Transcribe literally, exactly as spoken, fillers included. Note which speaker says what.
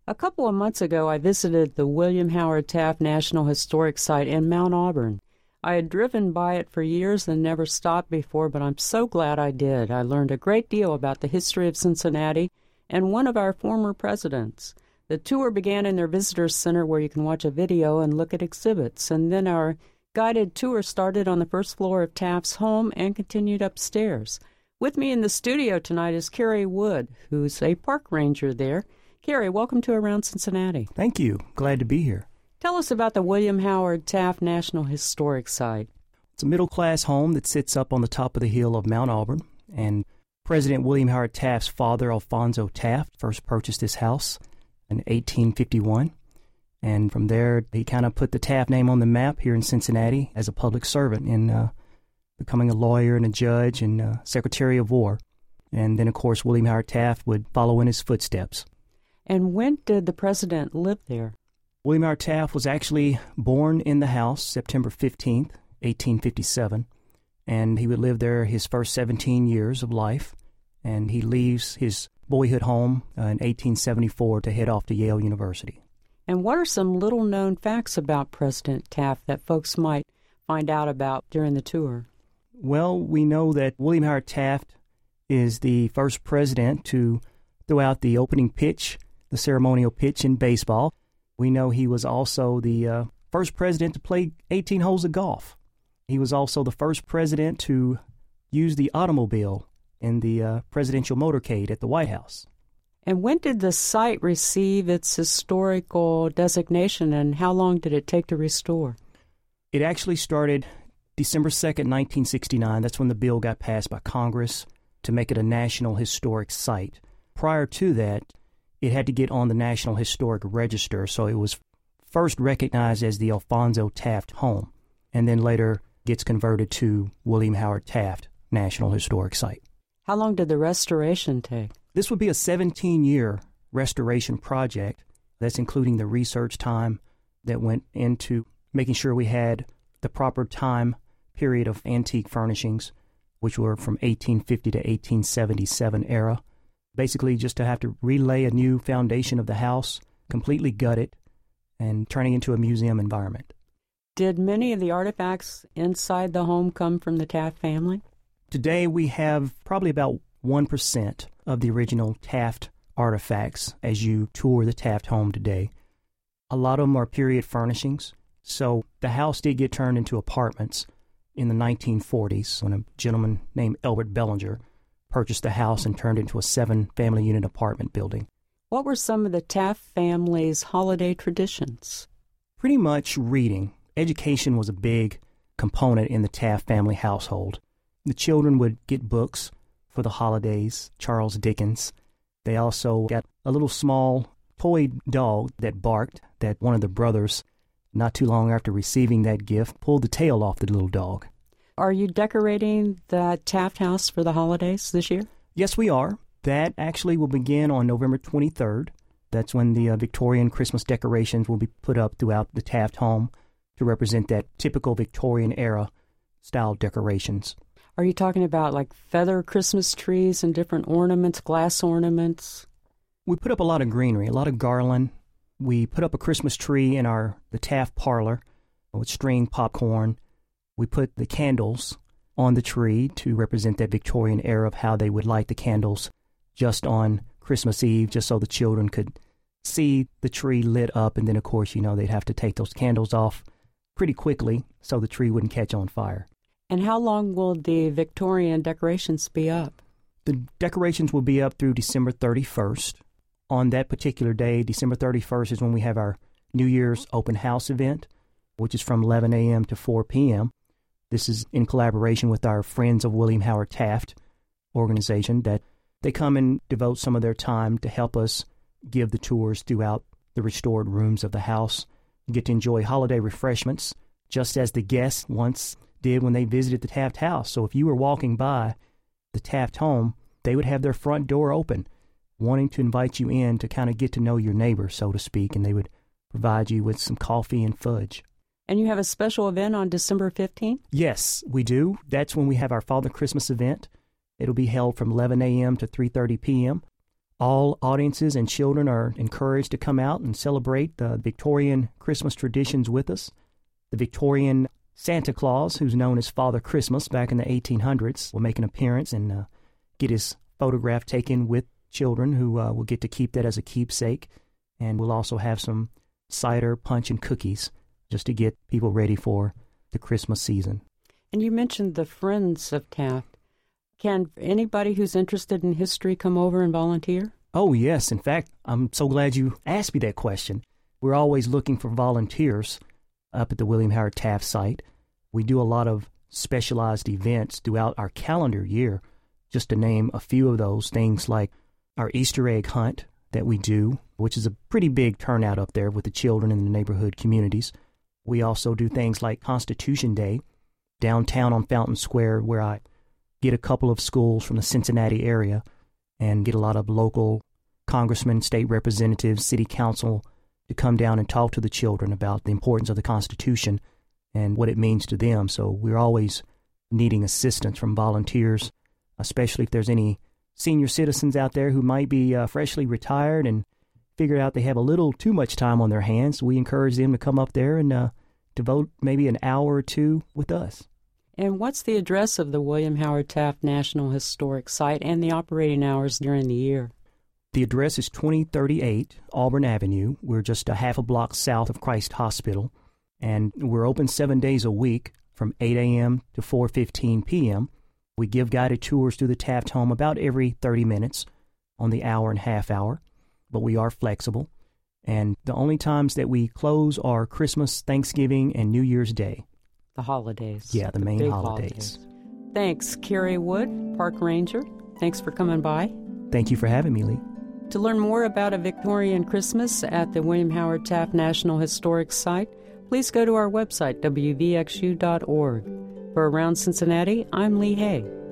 Speaker 1: A couple of months ago, I visited the William Howard Taft National Historic Site in Mount Auburn. I had driven by it for years and never stopped before, but I'm so glad I did. I learned a great deal about the history of Cincinnati and one of our former presidents. The tour began in their visitor center where you can watch a video and look at exhibits, and then our guided tour started on the first floor of Taft's home and continued upstairs. With me in the studio tonight is Kerry Wood, who's a park ranger there. Kerry, welcome to Around Cincinnati.
Speaker 2: Thank you. Glad to be here.
Speaker 1: Tell us about the William Howard Taft National Historic Site.
Speaker 2: It's a middle-class home that sits up on the top of the hill of Mount Auburn, and President William Howard Taft's father, Alphonso Taft, first purchased this house in eighteen fifty-one, and from there he kind of put the Taft name on the map here in Cincinnati as a public servant in uh, becoming a lawyer and a judge and uh, Secretary of War. And then, of course, William Howard Taft would follow in his footsteps.
Speaker 1: And when did the president live there?
Speaker 2: William Howard Taft was actually born in the house September fifteenth, eighteen fifty-seven, and he would live there his first seventeen years of life, and he leaves his boyhood home uh, in eighteen seventy-four to head off to Yale University.
Speaker 1: And what are some little-known facts about President Taft that folks might find out about during the tour?
Speaker 2: Well, we know that William Howard Taft is the first president to throw out the opening pitch, the ceremonial pitch in baseball. We know he was also the uh, first president to play eighteen holes of golf. He was also the first president to use the automobile in the uh, presidential motorcade at the White House.
Speaker 1: And when did the site receive its historical designation, and how long did it take to restore?
Speaker 2: It actually started December second, nineteen sixty-nine. That's when the bill got passed by Congress to make it a National Historic Site. Prior to that, it had to get on the National Historic Register, so it was first recognized as the Alphonso Taft Home, and then later gets converted to William Howard Taft National Historic Site.
Speaker 1: How long did the restoration take?
Speaker 2: This would be a seventeen-year restoration project. That's including the research time that went into making sure we had the proper time period of antique furnishings, which were from eighteen fifty to eighteen seventy-seven era. Basically just to have to relay a new foundation of the house, completely gut it, and turning it into a museum environment.
Speaker 1: Did many of the artifacts inside the home come from the Taft family?
Speaker 2: Today we have probably about one percent of the original Taft artifacts as you tour the Taft home today. A lot of them are period furnishings, so the house did get turned into apartments in the nineteen forties when a gentleman named Elbert Bellinger purchased the house and turned it into a seven-family unit apartment building.
Speaker 1: What were some of the Taft family's holiday traditions?
Speaker 2: Pretty much reading. Education was a big component in the Taft family household. The children would get books for the holidays, Charles Dickens. They also got a little small toy dog that barked that one of the brothers, not too long after receiving that gift, pulled the tail off the little dog.
Speaker 1: Are you decorating the Taft house for the holidays this year?
Speaker 2: Yes, we are. That actually will begin on November twenty-third. That's when the uh, Victorian Christmas decorations will be put up throughout the Taft home to represent that typical Victorian era style decorations.
Speaker 1: Are you talking about like feather Christmas trees and different ornaments, glass ornaments?
Speaker 2: We put up a lot of greenery, a lot of garland. We put up a Christmas tree in our the Taft parlor with string popcorn. We put the candles on the tree to represent that Victorian era of how they would light the candles just on Christmas Eve, just so the children could see the tree lit up. And then, of course, you know, they'd have to take those candles off pretty quickly so the tree wouldn't catch on fire.
Speaker 1: And how long will the Victorian decorations be up?
Speaker 2: The decorations will be up through December thirty-first. On that particular day, December thirty-first, is when we have our New Year's open house event, which is from eleven a.m. to four p.m. This is in collaboration with our Friends of William Howard Taft organization that they come and devote some of their time to help us give the tours throughout the restored rooms of the house. You get to enjoy holiday refreshments, just as the guests once did when they visited the Taft house. So if you were walking by the Taft home, they would have their front door open, wanting to invite you in to kind of get to know your neighbor, so to speak, and they would provide you with some coffee and fudge.
Speaker 1: And you have a special event on December fifteenth?
Speaker 2: Yes, we do. That's when we have our Father Christmas event. It'll be held from eleven a.m. to three thirty p.m. All audiences and children are encouraged to come out and celebrate the Victorian Christmas traditions with us. The Victorian Santa Claus, who's known as Father Christmas back in the eighteen hundreds, will make an appearance and uh, get his photograph taken with children who uh, will get to keep that as a keepsake. And we'll also have some cider, punch, and cookies just to get people ready for the Christmas season. And
Speaker 1: you mentioned the Friends of Taft. Can anybody who's interested in history come over and volunteer?
Speaker 2: Oh, yes. In fact, I'm so glad you asked me that question. We're always looking for volunteers up at the William Howard Taft site. We do a lot of specialized events throughout our calendar year. Just to name a few of those, things like our Easter egg hunt that we do, which is a pretty big turnout up there with the children in the neighborhood communities. We also do things like Constitution Day downtown on Fountain Square, where I get a couple of schools from the Cincinnati area and get a lot of local congressmen, state representatives, city council to come down and talk to the children about the importance of the Constitution and what it means to them. So we're always needing assistance from volunteers, especially if there's any senior citizens out there who might be uh, freshly retired and figured out they have a little too much time on their hands. We encourage them to come up there and uh, devote maybe an hour or two with us.
Speaker 1: And what's the address of the William Howard Taft National Historic Site and the operating hours during the year?
Speaker 2: The address is twenty thirty-eight Auburn Avenue. We're just a half a block south of Christ Hospital, and we're open seven days a week from eight a.m. to four fifteen p.m. We give guided tours through the Taft home about every thirty minutes on the hour and half hour, but we are flexible. And the only times that we close are Christmas, Thanksgiving, and New Year's Day.
Speaker 1: The holidays.
Speaker 2: Yeah, the, the main holidays.
Speaker 1: holidays. Thanks, Kerry Wood, Park Ranger. Thanks for coming by.
Speaker 2: Thank you for having me, Lee.
Speaker 1: To learn more about a Victorian Christmas at the William Howard Taft National Historic Site, please go to our website, w v x u dot org. For Around Cincinnati, I'm Lee Hay.